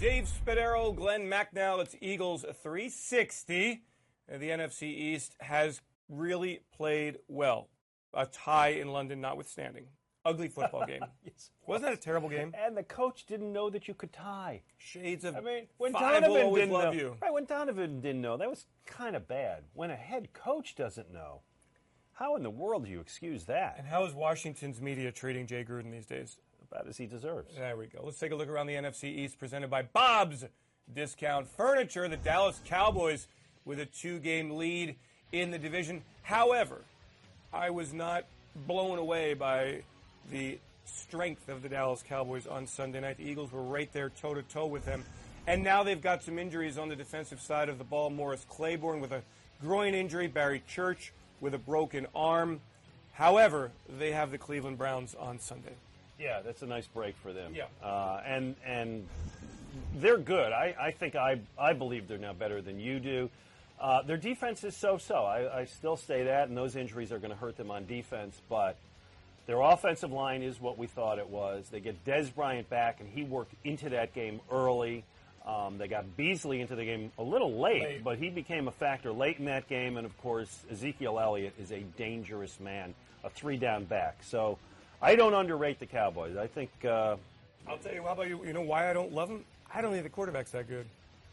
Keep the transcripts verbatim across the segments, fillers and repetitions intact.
Dave Spadaro, Glenn Macnow. It's Eagles three sixty. And the N F C East has really played well. A tie in London notwithstanding. Ugly football game. Yes, Wasn't that a terrible game? And the coach didn't know that you could tie. Shades of I mean, when five will Donovan always didn't love know, you. right? When Donovan didn't know, that was kind of bad. When a head coach doesn't know, how in the world do you excuse that? And how is Washington's media treating Jay Gruden these days? About as he deserves. There we go. Let's take a look around the N F C East, presented by Bob's Discount Furniture. The Dallas Cowboys with a two-game lead in the division. However, I was not blown away by the strength of the Dallas Cowboys on Sunday night. The Eagles were right there toe-to-toe with them. And now they've got some injuries on the defensive side of the ball. Morris Claiborne with a groin injury. Barry Church with a broken arm. However, they have the Cleveland Browns on Sunday. Yeah, that's a nice break for them. Yeah. Uh, and and they're good. I, I think I I believe they're now better than you do. Uh, their defense is so-so. I, I still say that, and those injuries are going to hurt them on defense. But their offensive line is what we thought it was. They get Des Bryant back, and he worked into that game early. Um, they got Beasley into the game a little late, Late. but he became a factor late in that game. And, of course, Ezekiel Elliott is a dangerous man, a three-down back. So I don't underrate the Cowboys. I think uh, I'll tell you, how about you? You know why I don't love them? I don't think the quarterback's that good.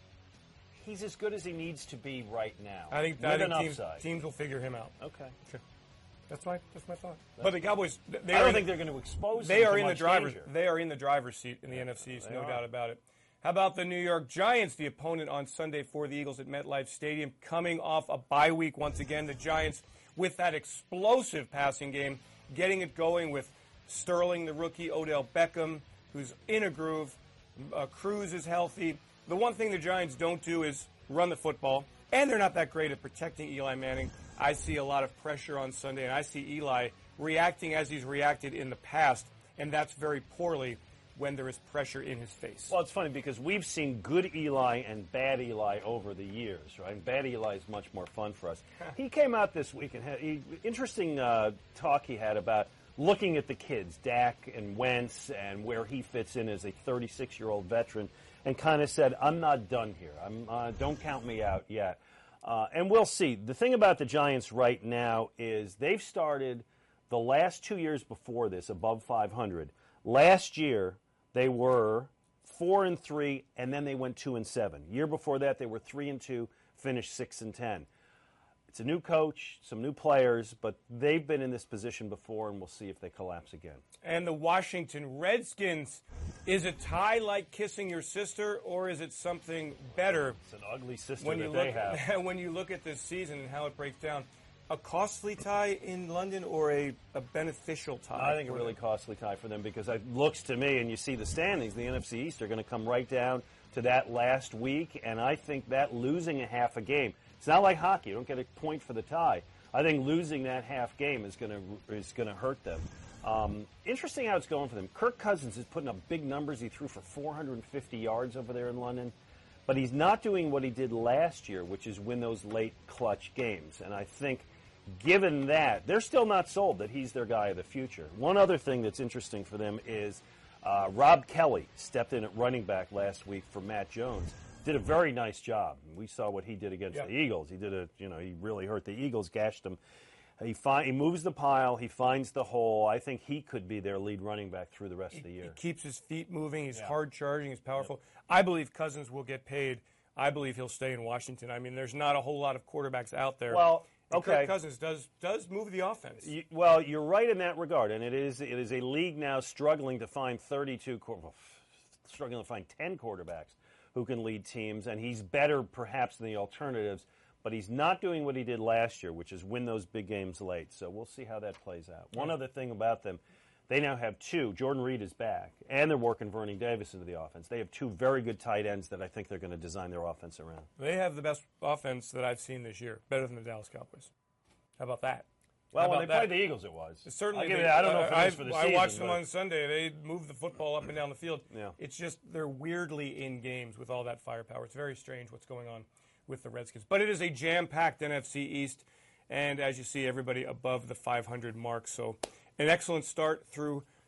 he's as good as he needs to be right now. I think, with I an think teams, upside. teams will figure him out. Okay. Okay. That's my that's my thought. But the Cowboys, they I are don't in, think they're going to expose. they him are to in the much driver's danger. they are in the driver's seat in the N F C East, they no are. doubt about it. How about the New York Giants, the opponent on Sunday for the Eagles at MetLife Stadium, coming off a bye week once again. The Giants with that explosive passing game, getting it going with Sterling, the rookie, Odell Beckham, who's in a groove. Uh, Cruz is healthy. The one thing the Giants don't do is run the football, and they're not that great at protecting Eli Manning. I see a lot of pressure on Sunday, and I see Eli reacting as he's reacted in the past, and that's very poorly when there is pressure in his face. Well, it's funny because we've seen good Eli and bad Eli over the years, right? And bad Eli is much more fun for us. He came out this week and had he, interesting uh, talk he had about looking at the kids, Dak and Wentz, and where he fits in as a thirty-six-year-old veteran, and kind of said, I'm not done here. I'm, uh, don't count me out yet. Uh, and we'll see. The thing about the Giants right now is they've started the last two years before this above five hundred. Last year, they were four and three, and then they went two and seven. Year before that, they were three and two, finished six and ten. It's a new coach, some new players, but they've been in this position before, and we'll see if they collapse again. And the Washington Redskins, is a tie like kissing your sister, or is it something better? It's an ugly sister When that you they look have. when you look at this season and how it breaks down, a costly tie in London or a, a beneficial tie? I think a for really them? costly tie for them because it looks to me, and you see the standings, the N F C East are going to come right down to that last week, and I think that losing a half a game, it's not like hockey. You don't get a point for the tie. I think losing that half game is going to is going to hurt them. Um, interesting how it's going for them. Kirk Cousins is putting up big numbers. He threw for four hundred fifty yards over there in London, but he's not doing what he did last year, which is win those late clutch games. And I think given that, they're still not sold that he's their guy of the future. One other thing that's interesting for them is uh, Rob Kelly stepped in at running back last week for Matt Jones. Did a very nice job. We saw what he did against Yeah. the Eagles. He did a, you know, he really hurt the Eagles, gashed them. He find, he moves the pile. He finds the hole. I think he could be their lead running back through the rest of the year. He keeps his feet moving. He's Yeah. hard charging. He's powerful. I believe Cousins will get paid. I believe he'll stay in Washington. I mean, there's not a whole lot of quarterbacks out there. Well, And okay. Kirk Cousins does does move the offense. You, well, you're right in that regard, and it is it is a league now struggling to find thirty-two, quar- well, struggling to find ten quarterbacks who can lead teams, and he's better perhaps than the alternatives, but he's not doing what he did last year, which is win those big games late. So we'll see how that plays out. One other thing about them, they now have two. Jordan Reed is back, and they're working Vernon Davis into the offense. They have two very good tight ends that I think they're going to design their offense around. They have the best offense that I've seen this year, better than the Dallas Cowboys. How about that? Well, How when they about played that? the Eagles, it was. Certainly, I'll give they, you that. I don't know if it I, is for the I season. watched them but- on Sunday. They moved the football up and down the field. Yeah. It's just they're weirdly in games with all that firepower. It's very strange what's going on with the Redskins. But it is a jam-packed N F C East, and as you see, everybody above the five hundred mark. So an excellent start through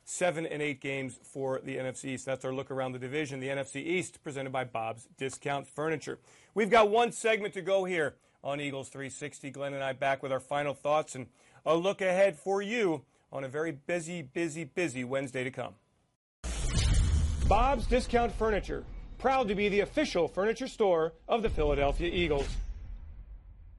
seven and eight games for the N F C East. That's our look around the division. The N F C East presented by Bob's Discount Furniture. We've got one segment to go here on Eagles three sixty. Glenn and I back with our final thoughts and a look ahead for you on a very busy, busy, busy Wednesday to come. Bob's Discount Furniture, proud to be the official furniture store of the Philadelphia Eagles.